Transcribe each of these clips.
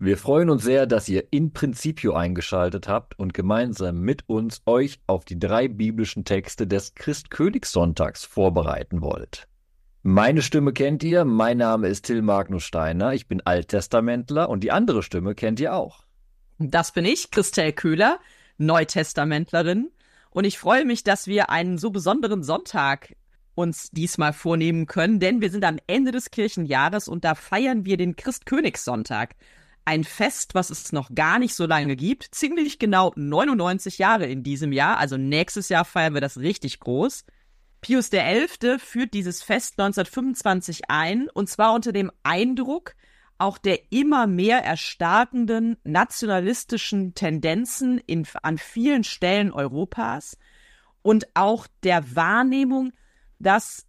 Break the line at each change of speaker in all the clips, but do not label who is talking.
Wir freuen uns sehr, dass ihr in Principio eingeschaltet habt und gemeinsam mit uns euch auf die 3 biblischen Texte des Christkönigssonntags vorbereiten wollt. Meine Stimme kennt ihr, mein Name ist Till Magnus Steiner, ich bin Alttestamentler und die andere Stimme kennt ihr auch.
Das bin ich, Christel Köhler, Neutestamentlerin, und ich freue mich, dass wir einen so besonderen Sonntag uns diesmal vornehmen können, denn wir sind am Ende des Kirchenjahres und da feiern wir den Christkönigssonntag. Ein Fest, was es noch gar nicht so lange gibt, ziemlich genau 99 Jahre in diesem Jahr, also nächstes Jahr feiern wir das richtig groß. Pius XI. Führt dieses Fest 1925 ein, und zwar unter dem Eindruck auch der immer mehr erstarkenden nationalistischen Tendenzen an vielen Stellen Europas und auch der Wahrnehmung, dass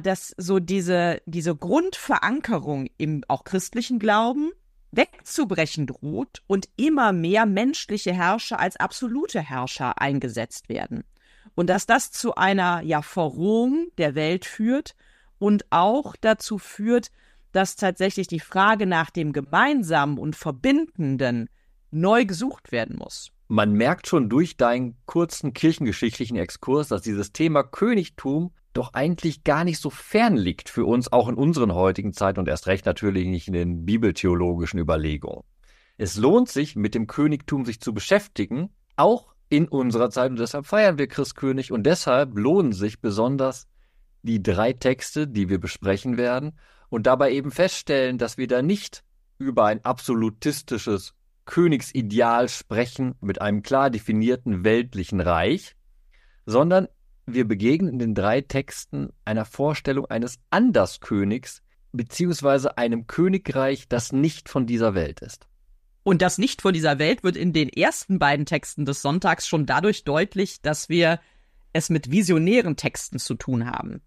so diese Grundverankerung im auch christlichen Glauben wegzubrechen droht und immer mehr menschliche Herrscher als absolute Herrscher eingesetzt werden. Und dass das zu einer Verrohung der Welt führt und auch dazu führt, dass tatsächlich die Frage nach dem Gemeinsamen und Verbindenden neu gesucht werden muss.
Man merkt schon durch deinen kurzen kirchengeschichtlichen Exkurs, dass dieses Thema Königtum doch eigentlich gar nicht so fern liegt für uns, auch in unseren heutigen Zeiten und erst recht natürlich nicht in den bibeltheologischen Überlegungen. Es lohnt sich, mit dem Königtum sich zu beschäftigen, auch in unserer Zeit, und deshalb feiern wir Christkönig und deshalb lohnen sich besonders die 3 Texte, die wir besprechen werden und dabei eben feststellen, dass wir da nicht über ein absolutistisches Königsideal sprechen mit einem klar definierten weltlichen Reich, sondern wir begegnen in den 3 Texten einer Vorstellung eines Anderskönigs beziehungsweise einem Königreich, das nicht von dieser Welt ist.
Und das nicht von dieser Welt wird in den ersten beiden Texten des Sonntags schon dadurch deutlich, dass wir es mit visionären Texten zu tun haben.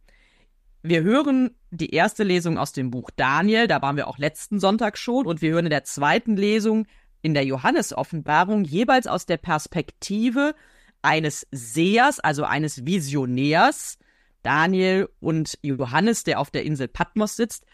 Wir hören die erste Lesung aus dem Buch Daniel, da waren wir auch letzten Sonntag schon, und wir hören in der zweiten Lesung in der Johannes-Offenbarung jeweils aus der Perspektive eines Sehers, also eines Visionärs, Daniel und Johannes, der auf der Insel Patmos sitzt,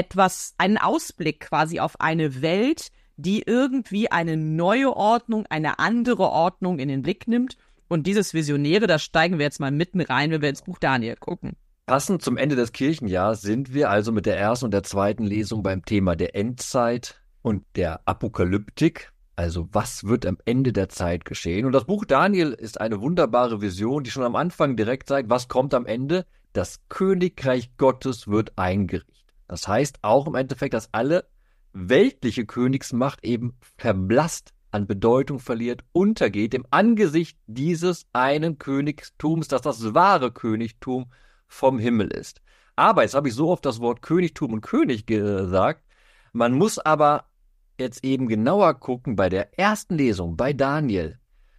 einen Ausblick quasi auf eine Welt, die irgendwie eine neue Ordnung, eine andere Ordnung in den Blick nimmt. Und dieses Visionäre, da steigen wir jetzt mal mitten rein, wenn wir ins Buch Daniel gucken.
Passend zum Ende des Kirchenjahres sind wir also mit der ersten und der zweiten Lesung beim Thema der Endzeit und der Apokalyptik. Also was wird am Ende der Zeit geschehen? Und das Buch Daniel ist eine wunderbare Vision, die schon am Anfang direkt zeigt, was kommt am Ende? Das Königreich Gottes wird eingerichtet. Das heißt auch im Endeffekt, dass alle weltliche Königsmacht eben verblasst, an Bedeutung verliert, untergeht im Angesicht dieses einen Königtums, das das wahre Königtum vom Himmel ist. Aber, jetzt habe ich so oft das Wort Königtum und König gesagt, man muss aber jetzt eben genauer gucken, bei der ersten Lesung, bei Daniel,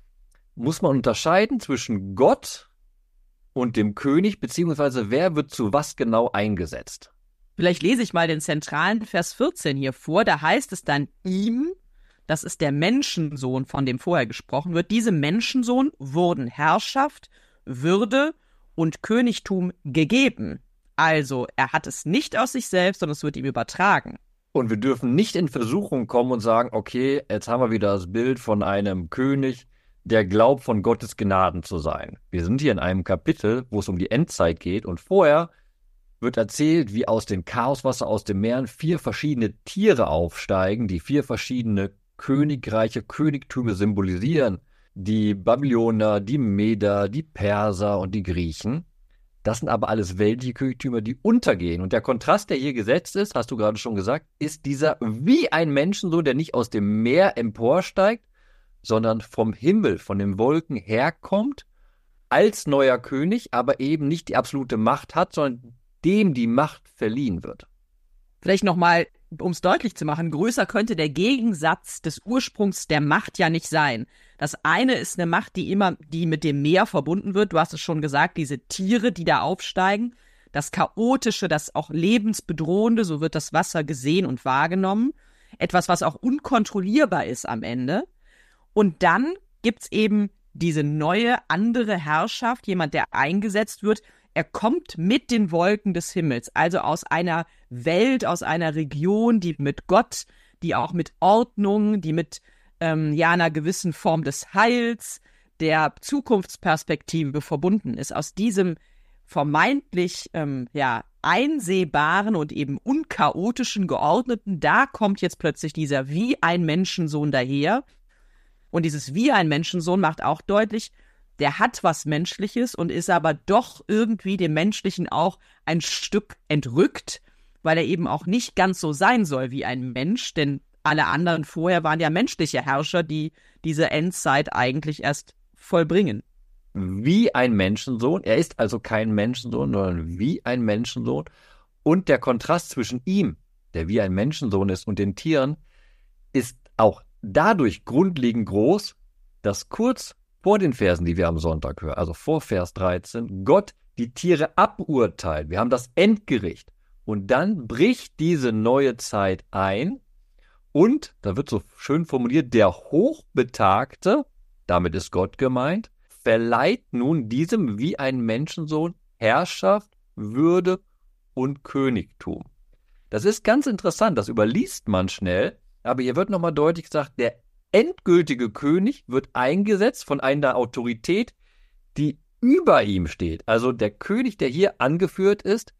muss man unterscheiden zwischen Gott und dem König, beziehungsweise wer wird zu was genau eingesetzt.
Vielleicht lese ich mal den zentralen Vers 14 hier vor, da heißt es dann ihm, das ist der Menschensohn, von dem vorher gesprochen wird, diesem Menschensohn wurden Herrschaft, Würde und Königtum gegeben. Also er hat es nicht aus sich selbst, sondern es wird ihm übertragen.
Und wir dürfen nicht in Versuchung kommen und sagen, okay, jetzt haben wir wieder das Bild von einem König, der glaubt, von Gottes Gnaden zu sein. Wir sind hier in einem Kapitel, wo es um die Endzeit geht, und vorher wird erzählt, wie aus dem Chaoswasser, aus dem Meeren 4 verschiedene Tiere aufsteigen, die 4 verschiedene Königreiche, Königtümer symbolisieren. Die Babyloner, die Meder, die Perser und die Griechen. Das sind aber alles weltliche Königtümer, die untergehen. Und der Kontrast, der hier gesetzt ist, hast du gerade schon gesagt, ist dieser wie ein Menschensohn, der nicht aus dem Meer emporsteigt, sondern vom Himmel, von den Wolken herkommt, als neuer König, aber eben nicht die absolute Macht hat, sondern dem die Macht verliehen wird.
Vielleicht nochmal, um es deutlich zu machen, größer könnte der Gegensatz des Ursprungs der Macht ja nicht sein. Das eine ist eine Macht, die mit dem Meer verbunden wird. Du hast es schon gesagt, diese Tiere, die da aufsteigen. Das Chaotische, das auch Lebensbedrohende, so wird das Wasser gesehen und wahrgenommen. Etwas, was auch unkontrollierbar ist am Ende. Und dann gibt's eben diese neue, andere Herrschaft, jemand, der eingesetzt wird. Er kommt mit den Wolken des Himmels, also aus einer Welt, aus einer Region, die mit Gott, die auch mit Ordnung, die mit einer gewissen Form des Heils, der Zukunftsperspektive verbunden ist. Aus diesem vermeintlich einsehbaren und eben unchaotischen, geordneten, da kommt jetzt plötzlich dieser wie ein Menschensohn daher. Und dieses wie ein Menschensohn macht auch deutlich, der hat was Menschliches und ist aber doch irgendwie dem Menschlichen auch ein Stück entrückt, weil er eben auch nicht ganz so sein soll wie ein Mensch, denn alle anderen vorher waren ja menschliche Herrscher, die diese Endzeit eigentlich erst vollbringen.
Wie ein Menschensohn. Er ist also kein Menschensohn, sondern wie ein Menschensohn. Und der Kontrast zwischen ihm, der wie ein Menschensohn ist, und den Tieren, ist auch dadurch grundlegend groß, dass kurz vor den Versen, die wir am Sonntag hören, also vor Vers 13, Gott die Tiere aburteilt. Wir haben das Endgericht. Und dann bricht diese neue Zeit ein. Und, da wird so schön formuliert, der Hochbetagte, damit ist Gott gemeint, verleiht nun diesem wie ein Menschensohn Herrschaft, Würde und Königtum. Das ist ganz interessant, das überliest man schnell, aber hier wird nochmal deutlich gesagt, der endgültige König wird eingesetzt von einer Autorität, die über ihm steht. Also der König, der hier angeführt ist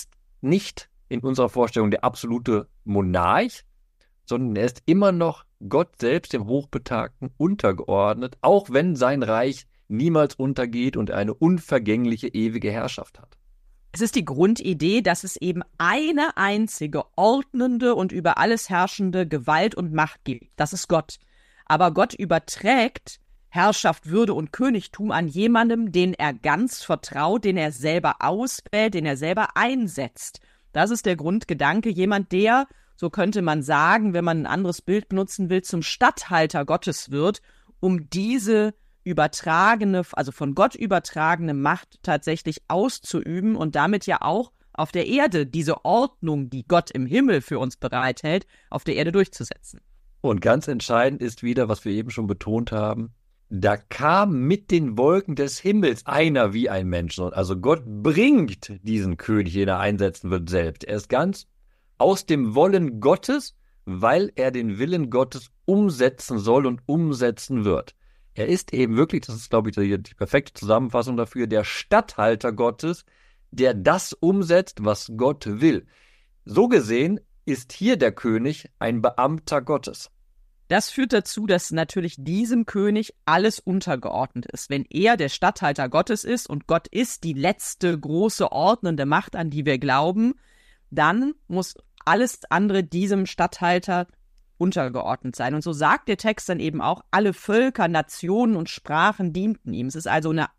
nicht in unserer Vorstellung der absolute Monarch, sondern er ist immer noch Gott selbst, dem Hochbetagten, untergeordnet, auch wenn sein Reich niemals untergeht und eine unvergängliche, ewige Herrschaft hat.
Es ist die Grundidee, dass es eben eine einzige ordnende und über alles herrschende Gewalt und Macht gibt. Das ist Gott. Aber Gott überträgt Herrschaft, Würde und Königtum an jemandem, den er ganz vertraut, den er selber auswählt, den er selber einsetzt. Das ist der Grundgedanke. Jemand, der, so könnte man sagen, wenn man ein anderes Bild benutzen will, zum Statthalter Gottes wird, um diese übertragene, also von Gott übertragene Macht tatsächlich auszuüben und damit ja auch auf der Erde diese Ordnung, die Gott im Himmel für uns bereithält, auf der Erde durchzusetzen.
Und ganz entscheidend ist wieder, was wir eben schon betont haben, da kam mit den Wolken des Himmels einer wie ein Mensch. Also Gott bringt diesen König, den er einsetzen wird, selbst. Er ist ganz aus dem Wollen Gottes, weil er den Willen Gottes umsetzen soll und umsetzen wird. Er ist eben wirklich, das ist, glaube ich, die perfekte Zusammenfassung dafür, der Statthalter Gottes, der das umsetzt, was Gott will. So gesehen ist hier der König ein Beamter Gottes.
Das führt dazu, dass natürlich diesem König alles untergeordnet ist. Wenn er der Statthalter Gottes ist und Gott ist die letzte große ordnende Macht, an die wir glauben, dann muss alles andere diesem Statthalter untergeordnet sein. Und so sagt der Text dann eben auch, alle Völker, Nationen und Sprachen dienten ihm. Es ist also eine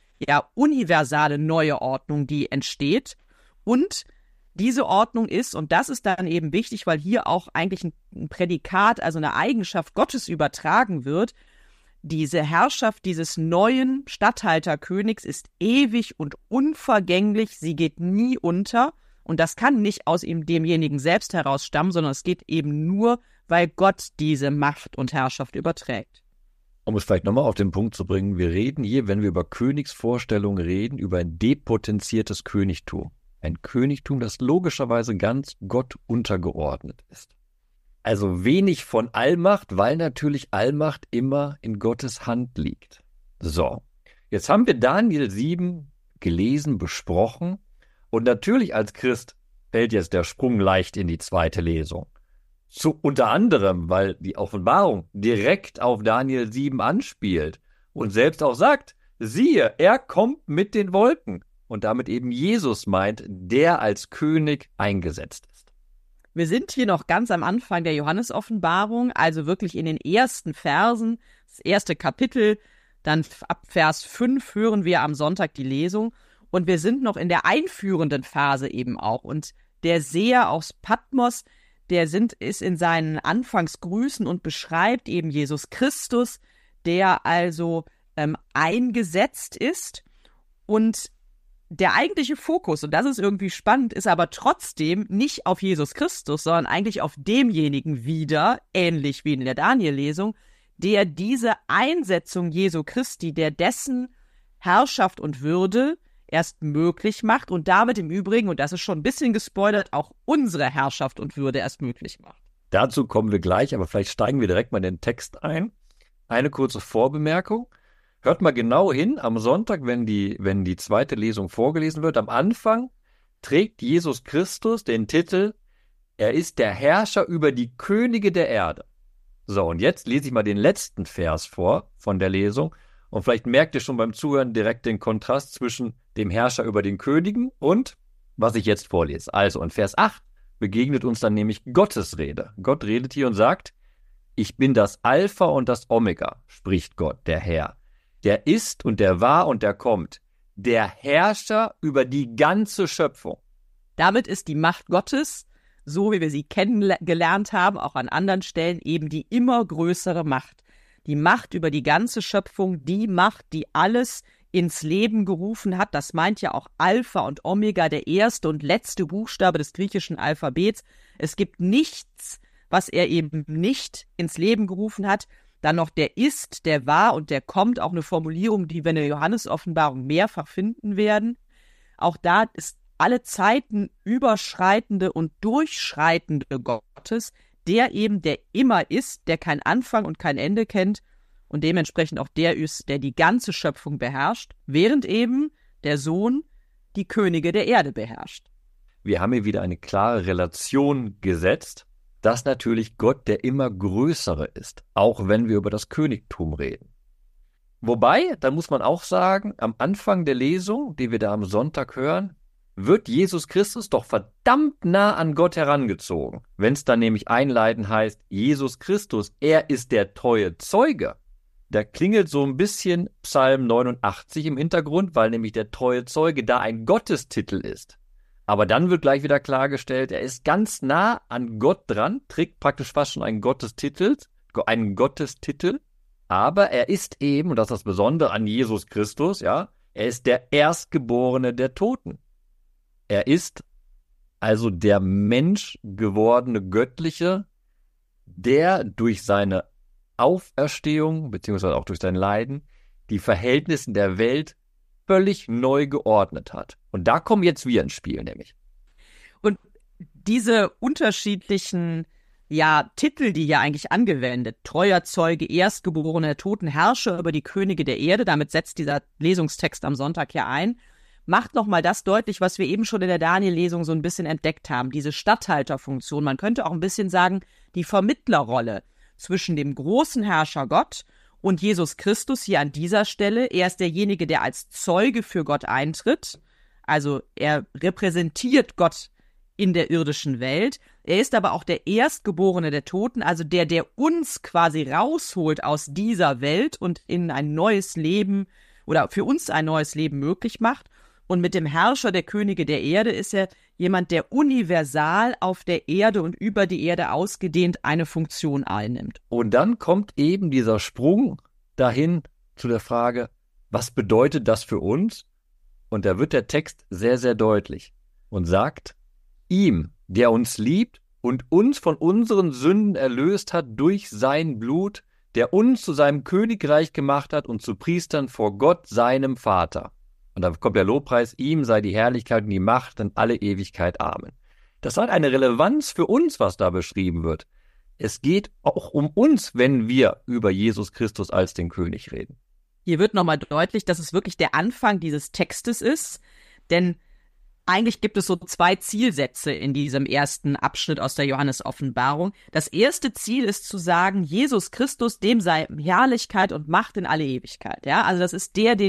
universale neue Ordnung, die entsteht. Und diese Ordnung ist, und das ist dann eben wichtig, weil hier auch eigentlich ein Prädikat, also eine Eigenschaft Gottes übertragen wird, diese Herrschaft dieses neuen Statthalterkönigs ist ewig und unvergänglich, sie geht nie unter. Und das kann nicht aus demjenigen selbst heraus stammen, sondern es geht eben nur, weil Gott diese Macht und Herrschaft überträgt.
Um es vielleicht nochmal auf den Punkt zu bringen, wir reden hier, wenn wir über Königsvorstellungen reden, über ein depotenziertes Königtum. Ein Königtum, das logischerweise ganz Gott untergeordnet ist. Also wenig von Allmacht, weil natürlich Allmacht immer in Gottes Hand liegt. So, jetzt haben wir Daniel 7 gelesen, besprochen. Und natürlich als Christ fällt jetzt der Sprung leicht in die zweite Lesung. Unter anderem, weil die Offenbarung direkt auf Daniel 7 anspielt und selbst auch sagt, siehe, er kommt mit den Wolken. Und damit eben Jesus meint, der als König eingesetzt ist.
Wir sind hier noch ganz am Anfang der Johannes-Offenbarung, also wirklich in den ersten Versen, das erste Kapitel, dann ab Vers 5 hören wir am Sonntag die Lesung. Und wir sind noch in der einführenden Phase eben auch. Und der Seher aus Patmos, ist in seinen Anfangsgrüßen und beschreibt eben Jesus Christus, der also eingesetzt ist. Und der eigentliche Fokus, und das ist irgendwie spannend, ist aber trotzdem nicht auf Jesus Christus, sondern eigentlich auf demjenigen wieder, ähnlich wie in der Daniel-Lesung, der diese Einsetzung Jesu Christi, der dessen Herrschaft und Würde erst möglich macht und damit im Übrigen, und das ist schon ein bisschen gespoilert, auch unsere Herrschaft und Würde erst möglich macht.
Dazu kommen wir gleich, aber vielleicht steigen wir direkt mal in den Text ein. Eine kurze Vorbemerkung. Hört mal genau hin, am Sonntag, wenn die zweite Lesung vorgelesen wird, am Anfang trägt Jesus Christus den Titel, er ist der Herrscher über die Könige der Erde. So, und jetzt lese ich mal den letzten Vers vor von der Lesung. Und vielleicht merkt ihr schon beim Zuhören direkt den Kontrast zwischen dem Herrscher über den Königen und was ich jetzt vorlese. Also, in Vers 8 begegnet uns dann nämlich Gottes Rede. Gott redet hier und sagt, ich bin das Alpha und das Omega, spricht Gott, der Herr. Der ist und der war und der kommt. Der Herrscher über die ganze Schöpfung.
Damit ist die Macht Gottes, so wie wir sie kennengelernt haben, auch an anderen Stellen, eben die immer größere Macht. Die Macht über die ganze Schöpfung, die Macht, die alles ins Leben gerufen hat. Das meint ja auch Alpha und Omega, der erste und letzte Buchstabe des griechischen Alphabets. Es gibt nichts, was er eben nicht ins Leben gerufen hat. Dann noch der ist, der war und der kommt, auch eine Formulierung, die wir in der Johannes-Offenbarung mehrfach finden werden. Auch da ist alle Zeiten überschreitende und durchschreitende Gottes, der eben der immer ist, der kein Anfang und kein Ende kennt und dementsprechend auch der ist, der die ganze Schöpfung beherrscht, während eben der Sohn die Könige der Erde beherrscht.
Wir haben hier wieder eine klare Relation gesetzt, dass natürlich Gott der immer Größere ist, auch wenn wir über das Königtum reden. Wobei, da muss man auch sagen, am Anfang der Lesung, die wir da am Sonntag hören, wird Jesus Christus doch verdammt nah an Gott herangezogen. Wenn es dann nämlich einleitend heißt, Jesus Christus, er ist der treue Zeuge. Da klingelt so ein bisschen Psalm 89 im Hintergrund, weil nämlich der treue Zeuge da ein Gottestitel ist. Aber dann wird gleich wieder klargestellt, er ist ganz nah an Gott dran, trägt praktisch fast schon einen Gottestitel, aber er ist eben, und das ist das Besondere an Jesus Christus, ja, er ist der Erstgeborene der Toten. Er ist also der Mensch gewordene Göttliche, der durch seine Auferstehung, beziehungsweise auch durch sein Leiden, die Verhältnisse der Welt völlig neu geordnet hat. Und da kommen jetzt wir ins Spiel, nämlich.
Und diese unterschiedlichen Titel, die hier eigentlich angewendet, treuer Zeuge, Erstgeborener, Toten, Herrscher über die Könige der Erde, damit setzt dieser Lesungstext am Sonntag ja ein, macht nochmal das deutlich, was wir eben schon in der Daniel-Lesung so ein bisschen entdeckt haben, diese Statthalterfunktion. Man könnte auch ein bisschen sagen, die Vermittlerrolle zwischen dem großen Herrscher Gott und Jesus Christus hier an dieser Stelle. Er ist derjenige, der als Zeuge für Gott eintritt. Also er repräsentiert Gott in der irdischen Welt. Er ist aber auch der Erstgeborene der Toten, also der uns quasi rausholt aus dieser Welt und in ein neues Leben oder für uns ein neues Leben möglich macht. Und mit dem Herrscher der Könige der Erde ist er jemand, der universal auf der Erde und über die Erde ausgedehnt eine Funktion einnimmt.
Und dann kommt eben dieser Sprung dahin zu der Frage, was bedeutet das für uns? Und da wird der Text sehr, sehr deutlich und sagt, ihm, der uns liebt und uns von unseren Sünden erlöst hat durch sein Blut, der uns zu seinem Königreich gemacht hat und zu Priestern vor Gott, seinem Vater. Und da kommt der Lobpreis, ihm sei die Herrlichkeit und die Macht in alle Ewigkeit. Amen. Das hat eine Relevanz für uns, was da beschrieben wird. Es geht auch um uns, wenn wir über Jesus Christus als den König reden.
Hier wird nochmal deutlich, dass es wirklich der Anfang dieses Textes ist, denn eigentlich gibt es so 2 Zielsätze in diesem ersten Abschnitt aus der Johannes-Offenbarung. Das erste Ziel ist zu sagen, Jesus Christus, dem sei Herrlichkeit und Macht in alle Ewigkeit. Ja, also das ist der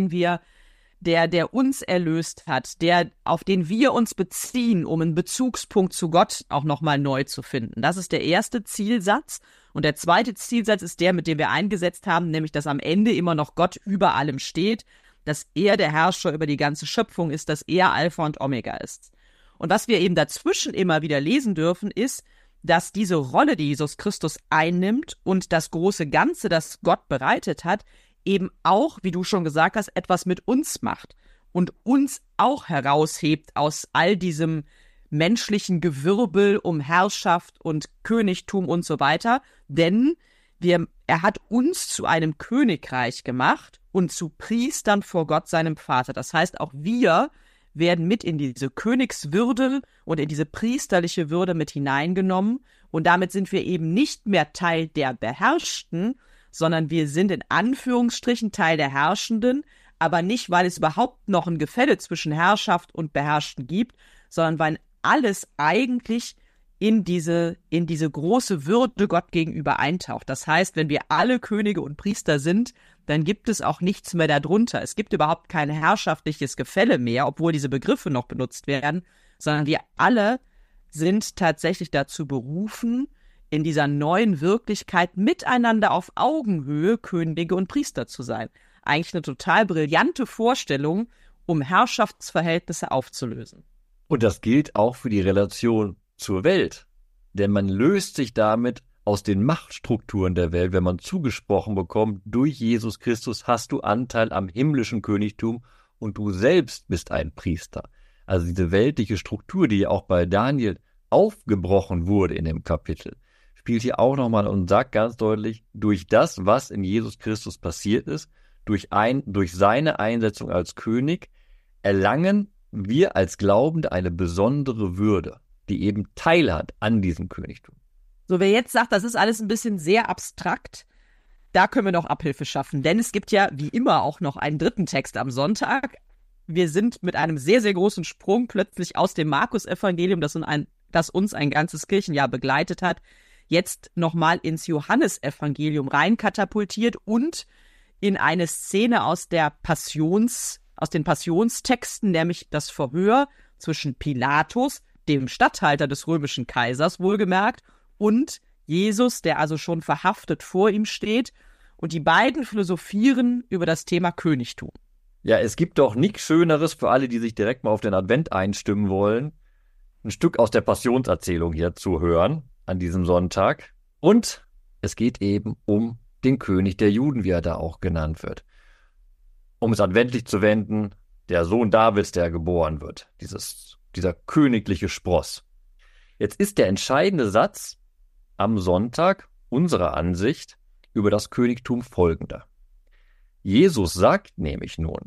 uns erlöst hat, auf den wir uns beziehen, um einen Bezugspunkt zu Gott auch nochmal neu zu finden. Das ist der erste Zielsatz. Und der zweite Zielsatz ist der, mit dem wir eingesetzt haben, nämlich, dass am Ende immer noch Gott über allem steht, dass er der Herrscher über die ganze Schöpfung ist, dass er Alpha und Omega ist. Und was wir eben dazwischen immer wieder lesen dürfen, ist, dass diese Rolle, die Jesus Christus einnimmt und das große Ganze, das Gott bereitet hat, eben auch, wie du schon gesagt hast, etwas mit uns macht und uns auch heraushebt aus all diesem menschlichen Gewirbel um Herrschaft und Königtum und so weiter, denn er hat uns zu einem Königreich gemacht und zu Priestern vor Gott, seinem Vater. Das heißt, auch wir werden mit in diese Königswürde und in diese priesterliche Würde mit hineingenommen Und damit sind wir eben nicht mehr Teil der Beherrschten, sondern wir sind in Anführungsstrichen Teil der Herrschenden, aber nicht, weil es überhaupt noch ein Gefälle zwischen Herrschaft und Beherrschten gibt, sondern weil alles eigentlich in diese große Würde Gott gegenüber eintaucht. Das heißt, wenn wir alle Könige und Priester sind, dann gibt es auch nichts mehr darunter. Es gibt überhaupt kein herrschaftliches Gefälle mehr, obwohl diese Begriffe noch benutzt werden, sondern wir alle sind tatsächlich dazu berufen, in dieser neuen Wirklichkeit miteinander auf Augenhöhe Könige und Priester zu sein. Eigentlich eine total brillante Vorstellung, um Herrschaftsverhältnisse aufzulösen.
Und das gilt auch für die Relation zur Welt. Denn man löst sich damit aus den Machtstrukturen der Welt, wenn man zugesprochen bekommt, durch Jesus Christus hast du Anteil am himmlischen Königtum und du selbst bist ein Priester. Also diese weltliche Struktur, die ja auch bei Daniel aufgebrochen wurde in dem Kapitel, spielt hier auch nochmal und sagt ganz deutlich, durch das, was in Jesus Christus passiert ist, durch seine Einsetzung als König, erlangen wir als Glaubende eine besondere Würde, die eben teilhat an diesem Königtum.
So, wer jetzt sagt, das ist alles ein bisschen sehr abstrakt, da können wir noch Abhilfe schaffen. Denn es gibt ja wie immer auch noch einen dritten Text am Sonntag. Wir sind mit einem sehr, sehr großen Sprung plötzlich aus dem Markus-Evangelium, das uns ein ganzes Kirchenjahr begleitet hat, jetzt nochmal ins Johannesevangelium reinkatapultiert und in eine Szene aus den Passionstexten, nämlich das Verhör zwischen Pilatus, dem Statthalter des römischen Kaisers, wohlgemerkt, und Jesus, der also schon verhaftet vor ihm steht. Und die beiden philosophieren über das Thema Königtum.
Ja, es gibt doch nichts Schöneres für alle, die sich direkt mal auf den Advent einstimmen wollen, ein Stück aus der Passionserzählung hier zu hören an diesem Sonntag. Und es geht eben um den König der Juden, wie er da auch genannt wird. Um es adventlich zu wenden, der Sohn Davids, der geboren wird. Dieser königliche Spross. Jetzt ist der entscheidende Satz am Sonntag unserer Ansicht über das Königtum folgender. Jesus sagt nämlich nun,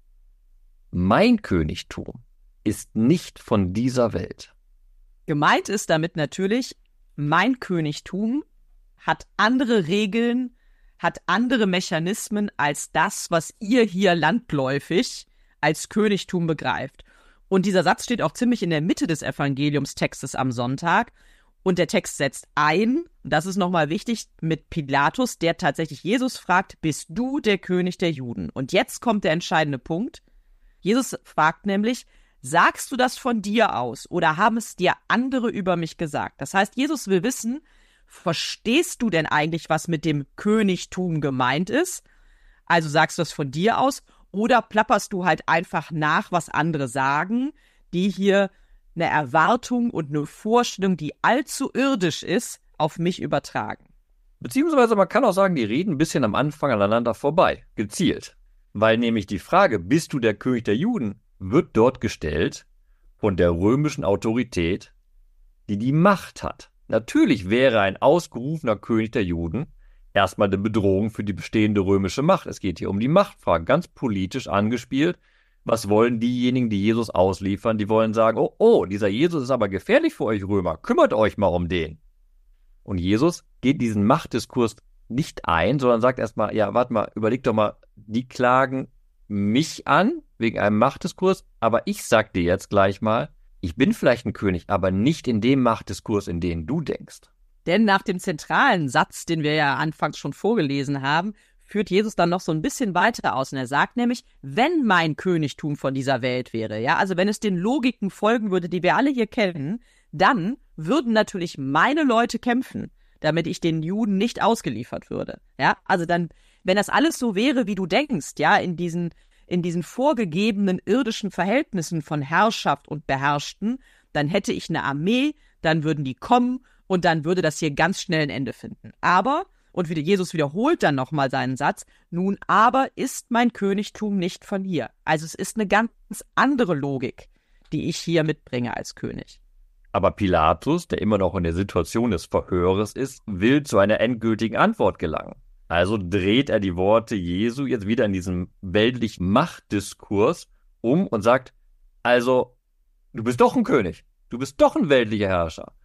mein Königtum ist nicht von dieser Welt.
Gemeint ist damit natürlich, mein Königtum hat andere Regeln, hat andere Mechanismen als das, was ihr hier landläufig als Königtum begreift. Und dieser Satz steht auch ziemlich in der Mitte des Evangeliumstextes am Sonntag. Und der Text setzt ein, das ist nochmal wichtig, mit Pilatus, der tatsächlich Jesus fragt, bist du der König der Juden? Und jetzt kommt der entscheidende Punkt. Jesus fragt nämlich, sagst du das von dir aus oder haben es dir andere über mich gesagt? Das heißt, Jesus will wissen, verstehst du denn eigentlich, was mit dem Königtum gemeint ist? Also sagst du das von dir aus oder plapperst du halt einfach nach, was andere sagen, die hier eine Erwartung und eine Vorstellung, die allzu irdisch ist, auf mich übertragen?
Beziehungsweise man kann auch sagen, die reden ein bisschen am Anfang aneinander vorbei, gezielt. Weil nämlich die Frage, bist du der König der Juden, wird dort gestellt von der römischen Autorität, die Macht hat. Natürlich wäre ein ausgerufener König der Juden erstmal eine Bedrohung für die bestehende römische Macht. Es geht hier um die Machtfrage, ganz politisch angespielt. Was wollen diejenigen, die Jesus ausliefern? Die wollen sagen, oh, dieser Jesus ist aber gefährlich für euch Römer, kümmert euch mal um den. Und Jesus geht diesen Machtdiskurs nicht ein, sondern sagt erstmal, ja, warte mal, überleg doch mal, die klagen mich an wegen einem Machtdiskurs, aber ich sag dir jetzt gleich mal, ich bin vielleicht ein König, aber nicht in dem Machtdiskurs, in den du denkst.
Denn nach dem zentralen Satz, den wir ja anfangs schon vorgelesen haben, führt Jesus dann noch so ein bisschen weiter aus. Und er sagt nämlich, wenn mein Königtum von dieser Welt wäre, ja, also wenn es den Logiken folgen würde, die wir alle hier kennen, dann würden natürlich meine Leute kämpfen, damit ich den Juden nicht ausgeliefert würde. Ja, also dann, wenn das alles so wäre, wie du denkst, ja, in diesen vorgegebenen irdischen Verhältnissen von Herrschaft und Beherrschten, dann hätte ich eine Armee, dann würden die kommen und dann würde das hier ganz schnell ein Ende finden. Aber, und Jesus wiederholt dann nochmal seinen Satz, nun aber ist mein Königtum nicht von hier. Also es ist eine ganz andere Logik, die ich hier mitbringe als König.
Aber Pilatus, der immer noch in der Situation des Verhöres ist, will zu einer endgültigen Antwort gelangen. Also dreht er die Worte Jesu jetzt wieder in diesem weltlichen Machtdiskurs um und sagt, also, du bist doch ein König, du bist doch ein weltlicher Herrscher.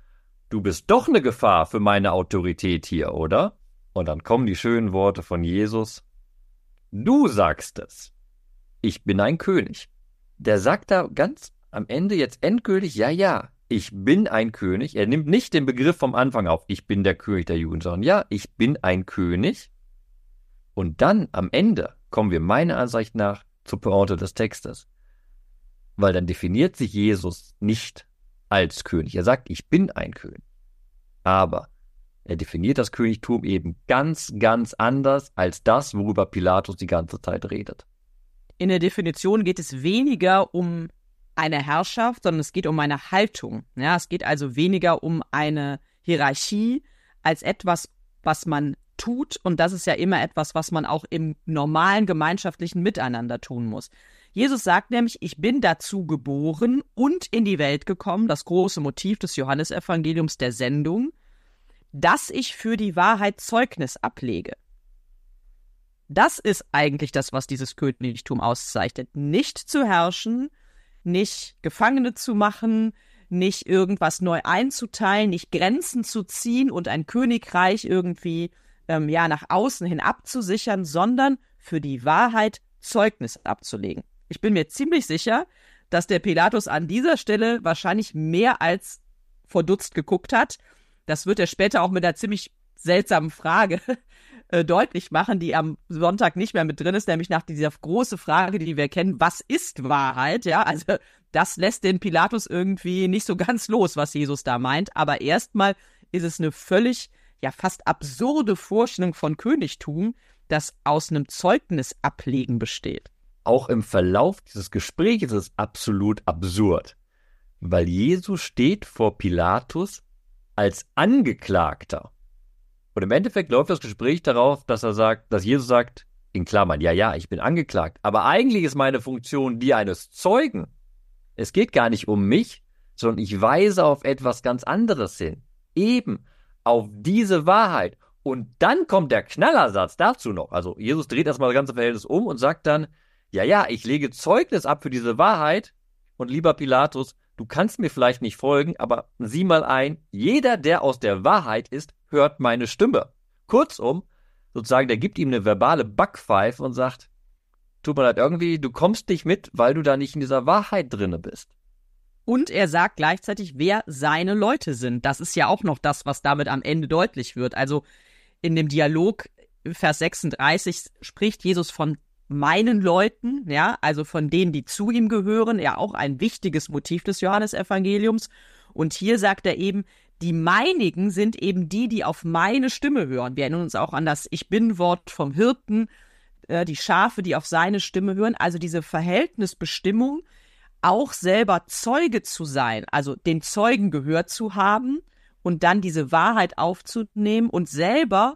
du bist doch eine Gefahr für meine Autorität hier, oder? Und dann kommen die schönen Worte von Jesus. Du sagst es. Ich bin ein König. Der sagt da ganz am Ende jetzt endgültig, ja, ich bin ein König. Er nimmt nicht den Begriff vom Anfang auf, ich bin der König der Juden, sondern ja, ich bin ein König. Und dann am Ende kommen wir meiner Ansicht nach zur Pointe des Textes. Weil dann definiert sich Jesus nicht als König. Er sagt, ich bin ein König. Aber er definiert das Königtum eben ganz, ganz anders als das, worüber Pilatus die ganze Zeit redet.
In der Definition geht es weniger um eine Herrschaft, sondern es geht um eine Haltung. Ja, es geht also weniger um eine Hierarchie als etwas, was man tut. Und das ist ja immer etwas, was man auch im normalen gemeinschaftlichen Miteinander tun muss. Jesus sagt nämlich, ich bin dazu geboren und in die Welt gekommen, das große Motiv des Johannesevangeliums der Sendung, dass ich für die Wahrheit Zeugnis ablege. Das ist eigentlich das, was dieses Königtum auszeichnet. Nicht zu herrschen, nicht Gefangene zu machen, nicht irgendwas neu einzuteilen, nicht Grenzen zu ziehen und ein Königreich irgendwie nach außen hin abzusichern, sondern für die Wahrheit Zeugnis abzulegen. Ich bin mir ziemlich sicher, dass der Pilatus an dieser Stelle wahrscheinlich mehr als verdutzt geguckt hat. Das wird er später auch mit einer ziemlich seltsamen Frage deutlich machen, die am Sonntag nicht mehr mit drin ist, nämlich nach dieser großen Frage, die wir kennen, was ist Wahrheit? Ja, also das lässt den Pilatus irgendwie nicht so ganz los, was Jesus da meint. Aber erstmal ist es eine völlig, fast absurde Vorstellung von Königtum, das aus einem Zeugnis ablegen besteht.
Auch im Verlauf dieses Gesprächs ist es absolut absurd, weil Jesus steht vor Pilatus als Angeklagter. Und im Endeffekt läuft das Gespräch darauf, dass Jesus sagt, in Klammern, ja, ich bin angeklagt, aber eigentlich ist meine Funktion die eines Zeugen. Es geht gar nicht um mich, sondern ich weise auf etwas ganz anderes hin. Eben auf diese Wahrheit. Und dann kommt der Knallersatz dazu noch. Also Jesus dreht erstmal das ganze Verhältnis um und sagt dann, ja, ich lege Zeugnis ab für diese Wahrheit. Und lieber Pilatus, du kannst mir vielleicht nicht folgen, aber sieh mal ein, jeder, der aus der Wahrheit ist, hört meine Stimme. Kurzum, sozusagen, der gibt ihm eine verbale Backpfeife und sagt, tut mir leid, irgendwie, du kommst nicht mit, weil du da nicht in dieser Wahrheit drinne bist.
Und er sagt gleichzeitig, wer seine Leute sind. Das ist ja auch noch das, was damit am Ende deutlich wird. Also in dem Dialog, Vers 36, spricht Jesus von meinen Leuten, also von denen, die zu ihm gehören, auch ein wichtiges Motiv des Johannesevangeliums. Und hier sagt er eben, die meinigen sind eben die auf meine Stimme hören. Wir erinnern uns auch an das Ich-Bin-Wort vom Hirten, die Schafe, die auf seine Stimme hören. Also diese Verhältnisbestimmung, auch selber Zeuge zu sein, also den Zeugen gehört zu haben und dann diese Wahrheit aufzunehmen und selber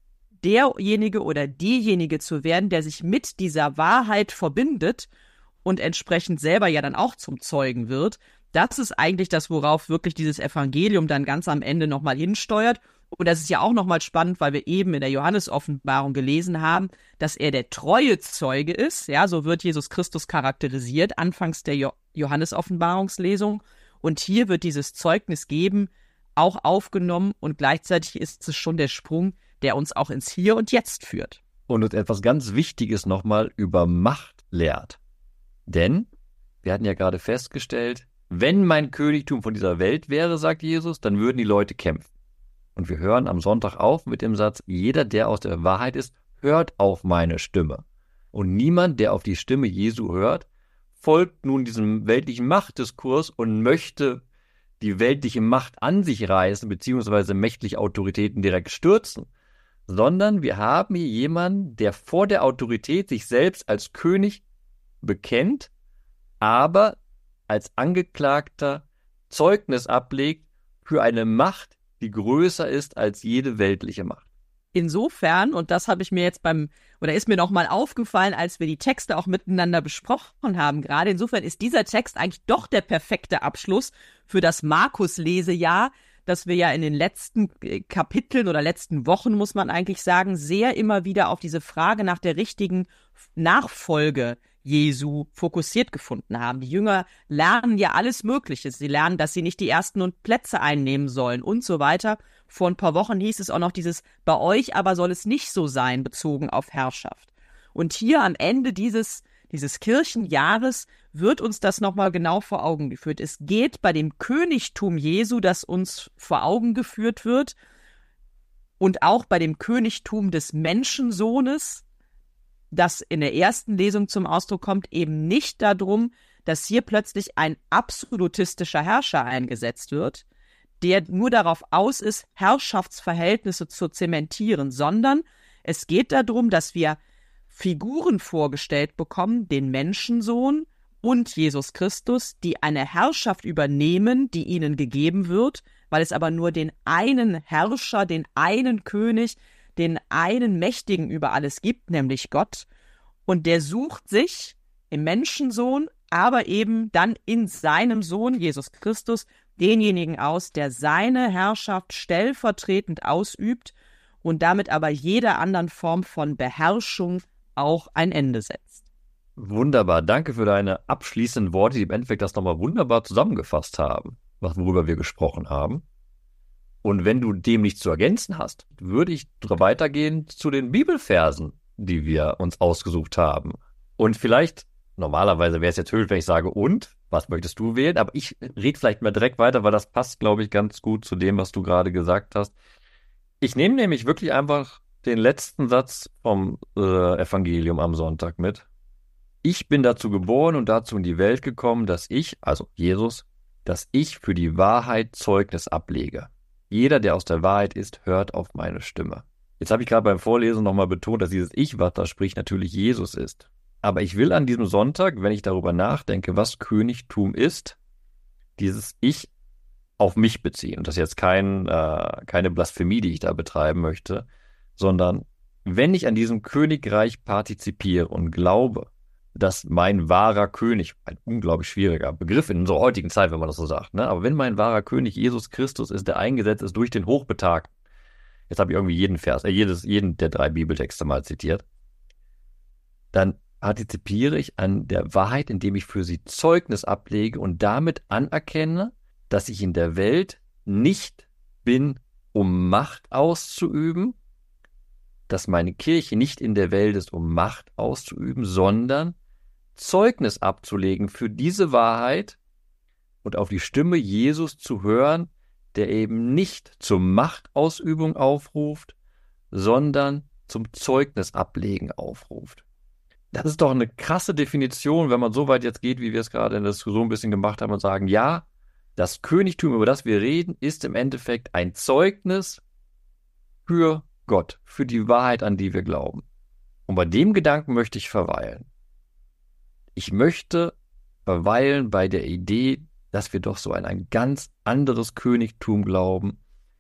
derjenige oder diejenige zu werden, der sich mit dieser Wahrheit verbindet und entsprechend selber dann auch zum Zeugen wird. Das ist eigentlich das, worauf wirklich dieses Evangelium dann ganz am Ende nochmal hinsteuert. Und das ist ja auch nochmal spannend, weil wir eben in der Johannes-Offenbarung gelesen haben, dass er der treue Zeuge ist. Ja, so wird Jesus Christus charakterisiert, anfangs der Johannes-Offenbarungslesung. Und hier wird dieses Zeugnis geben, auch aufgenommen und gleichzeitig ist es schon der Sprung, der uns auch ins Hier und Jetzt führt.
Und uns etwas ganz Wichtiges nochmal über Macht lehrt. Denn, wir hatten ja gerade festgestellt, wenn mein Königtum von dieser Welt wäre, sagt Jesus, dann würden die Leute kämpfen. Und wir hören am Sonntag auf mit dem Satz, jeder, der aus der Wahrheit ist, hört auf meine Stimme. Und niemand, der auf die Stimme Jesu hört, folgt nun diesem weltlichen Machtdiskurs und möchte die weltliche Macht an sich reißen, beziehungsweise mächtliche Autoritäten direkt stürzen, sondern wir haben hier jemanden, der vor der Autorität sich selbst als König bekennt, aber als Angeklagter Zeugnis ablegt für eine Macht, die größer ist als jede weltliche Macht.
Insofern, und das habe ich mir jetzt ist mir nochmal aufgefallen, als wir die Texte auch miteinander besprochen haben gerade, insofern ist dieser Text eigentlich doch der perfekte Abschluss für das Markus-Lesejahr, das wir ja in den letzten Kapiteln oder letzten Wochen, muss man eigentlich sagen, sehr immer wieder auf diese Frage nach der richtigen Nachfolge Jesu fokussiert gefunden haben. Die Jünger lernen ja alles Mögliche. Sie lernen, dass sie nicht die ersten Plätze einnehmen sollen und so weiter. Vor ein paar Wochen hieß es auch noch dieses bei euch aber soll es nicht so sein, bezogen auf Herrschaft. Und hier am Ende dieses Kirchenjahres wird uns das nochmal genau vor Augen geführt. Es geht bei dem Königtum Jesu, das uns vor Augen geführt wird, und auch bei dem Königtum des Menschensohnes, das in der ersten Lesung zum Ausdruck kommt, eben nicht darum, dass hier plötzlich ein absolutistischer Herrscher eingesetzt wird, der nur darauf aus ist, Herrschaftsverhältnisse zu zementieren, sondern es geht darum, dass wir Figuren vorgestellt bekommen, den Menschensohn und Jesus Christus, die eine Herrschaft übernehmen, die ihnen gegeben wird, weil es aber nur den einen Herrscher, den einen König, den einen Mächtigen über alles gibt, nämlich Gott. Und der sucht sich im Menschensohn, aber eben dann in seinem Sohn, Jesus Christus, denjenigen aus, der seine Herrschaft stellvertretend ausübt und damit aber jeder anderen Form von Beherrschung auch ein Ende setzt.
Wunderbar, danke für deine abschließenden Worte, die im Endeffekt das nochmal wunderbar zusammengefasst haben, worüber wir gesprochen haben. Und wenn du dem nichts zu ergänzen hast, würde ich weitergehen zu den Bibelversen, die wir uns ausgesucht haben. Und vielleicht, normalerweise wäre es jetzt höflich, wenn ich sage, und, was möchtest du wählen? Aber ich rede vielleicht mal direkt weiter, weil das passt, glaube ich, ganz gut zu dem, was du gerade gesagt hast. Ich nehme nämlich wirklich einfach den letzten Satz vom Evangelium am Sonntag mit. Ich bin dazu geboren und dazu in die Welt gekommen, dass ich, also Jesus, dass ich für die Wahrheit Zeugnis ablege. Jeder, der aus der Wahrheit ist, hört auf meine Stimme. Jetzt habe ich gerade beim Vorlesen nochmal betont, dass dieses Ich, was da spricht, natürlich Jesus ist. Aber ich will an diesem Sonntag, wenn ich darüber nachdenke, was Königtum ist, dieses Ich auf mich beziehen. Und das ist jetzt keine Blasphemie, die ich da betreiben möchte, sondern wenn ich an diesem Königreich partizipiere und glaube, dass mein wahrer König, ein unglaublich schwieriger Begriff in unserer heutigen Zeit, wenn man das so sagt, ne? Aber wenn mein wahrer König Jesus Christus ist, der eingesetzt ist durch den Hochbetagten, jetzt habe ich irgendwie jeden der 3 Bibeltexte mal zitiert, dann partizipiere ich an der Wahrheit, indem ich für sie Zeugnis ablege und damit anerkenne, dass ich in der Welt nicht bin, um Macht auszuüben, dass meine Kirche nicht in der Welt ist, um Macht auszuüben, sondern Zeugnis abzulegen für diese Wahrheit und auf die Stimme Jesus zu hören, der eben nicht zur Machtausübung aufruft, sondern zum Zeugnis ablegen aufruft. Das ist doch eine krasse Definition, wenn man so weit jetzt geht, wie wir es gerade in der Diskussion ein bisschen gemacht haben und sagen, ja, das Königtum, über das wir reden, ist im Endeffekt ein Zeugnis für Gott, für die Wahrheit, an die wir glauben. Und bei dem Gedanken möchte ich verweilen. Ich möchte verweilen bei der Idee, dass wir doch so an ein ganz anderes Königtum glauben.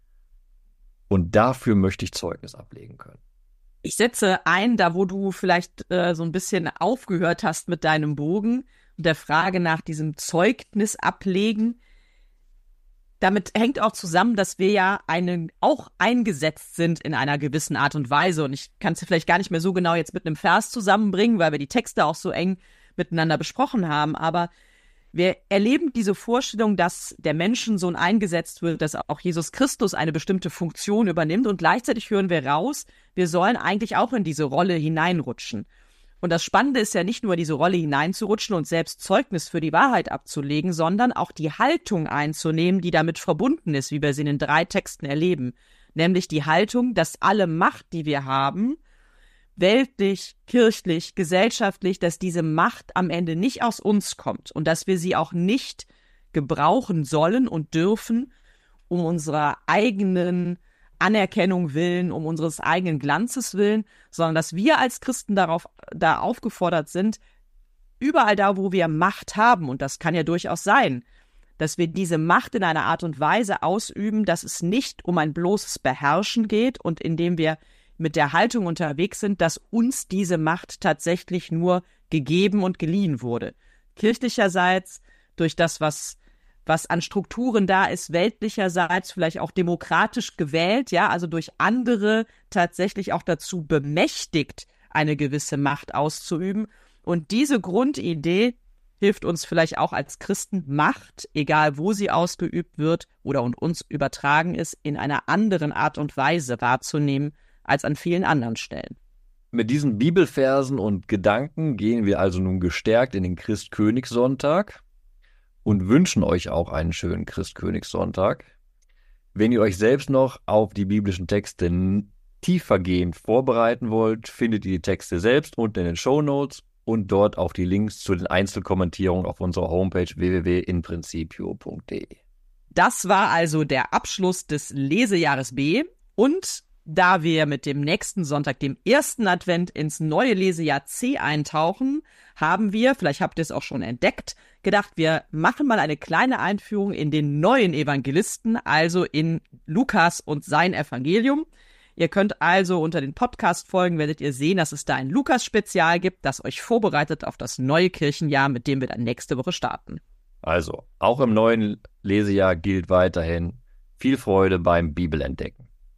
Und dafür möchte ich Zeugnis ablegen können.
Ich setze ein, da wo du vielleicht so ein bisschen aufgehört hast mit deinem Bogen und der Frage nach diesem Zeugnis ablegen. Damit hängt auch zusammen, dass wir ja auch eingesetzt sind in einer gewissen Art und Weise. Und ich kann es vielleicht gar nicht mehr so genau jetzt mit einem Vers zusammenbringen, weil wir die Texte auch so eng miteinander besprochen haben. Aber wir erleben diese Vorstellung, dass der Menschensohn eingesetzt wird, dass auch Jesus Christus eine bestimmte Funktion übernimmt. Und gleichzeitig hören wir raus, wir sollen eigentlich auch in diese Rolle hineinrutschen. Und das Spannende ist ja nicht nur, diese Rolle hineinzurutschen und selbst Zeugnis für die Wahrheit abzulegen, sondern auch die Haltung einzunehmen, die damit verbunden ist, wie wir sie in den 3 Texten erleben. Nämlich die Haltung, dass alle Macht, die wir haben, weltlich, kirchlich, gesellschaftlich, dass diese Macht am Ende nicht aus uns kommt und dass wir sie auch nicht gebrauchen sollen und dürfen, um unserer eigenen Anerkennung willen, um unseres eigenen Glanzes willen, sondern dass wir als Christen da aufgefordert sind, überall da, wo wir Macht haben, und das kann ja durchaus sein, dass wir diese Macht in einer Art und Weise ausüben, dass es nicht um ein bloßes Beherrschen geht und indem wir mit der Haltung unterwegs sind, dass uns diese Macht tatsächlich nur gegeben und geliehen wurde. Kirchlicherseits durch das, was an Strukturen da ist, weltlicherseits vielleicht auch demokratisch gewählt, ja, also durch andere tatsächlich auch dazu bemächtigt, eine gewisse Macht auszuüben. Und diese Grundidee hilft uns vielleicht auch als Christen, Macht, egal wo sie ausgeübt wird oder uns übertragen ist, in einer anderen Art und Weise wahrzunehmen als an vielen anderen Stellen.
Mit diesen Bibelversen und Gedanken gehen wir also nun gestärkt in den Christkönigssonntag und wünschen euch auch einen schönen Christkönigssonntag. Wenn ihr euch selbst noch auf die biblischen Texte tiefergehend vorbereiten wollt, findet ihr die Texte selbst unten in den Shownotes und dort auch die Links zu den Einzelkommentierungen auf unserer Homepage www.inprincipio.de.
Das war also der Abschluss des Lesejahres B und da wir mit dem nächsten Sonntag, dem ersten Advent, ins neue Lesejahr C eintauchen, haben wir, vielleicht habt ihr es auch schon entdeckt, gedacht, wir machen mal eine kleine Einführung in den neuen Evangelisten, also in Lukas und sein Evangelium. Ihr könnt also unter den Podcast-Folgen, werdet ihr sehen, dass es da ein Lukas-Spezial gibt, das euch vorbereitet auf das neue Kirchenjahr, mit dem wir dann nächste Woche starten.
Also, auch im neuen Lesejahr gilt weiterhin viel Freude beim Bibelentdecken.